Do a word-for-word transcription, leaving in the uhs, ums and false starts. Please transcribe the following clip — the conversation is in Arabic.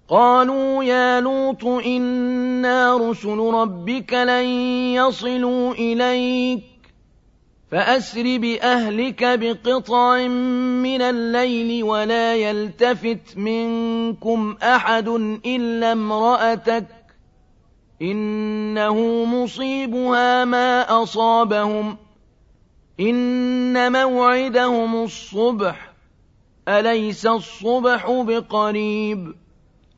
قالوا يا لوط إنا رسل ربك لن يصلوا إليك فأسر بأهلك بقطع من الليل ولا يلتفت منكم أحد إلا امرأتك إنه مصيبها ما أصابهم إن موعدهم الصبح أليس الصبح بقريب